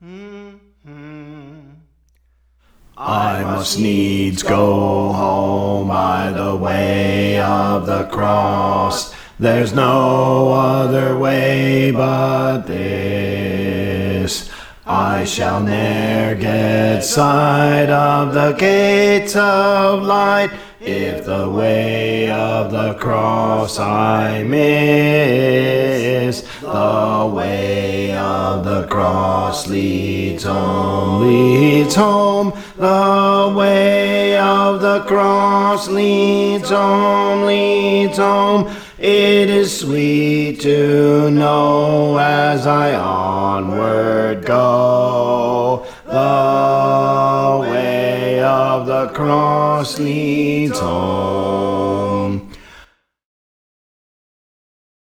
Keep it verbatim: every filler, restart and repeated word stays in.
I must needs go home by the way of the cross. There's no other way but this. I shall ne'er get sight of the gates of light if the way of the cross I miss. The way of the cross leads home, leads home. The way of the cross leads home, leads home. It is sweet to know as I onward go. The way of the cross leads home.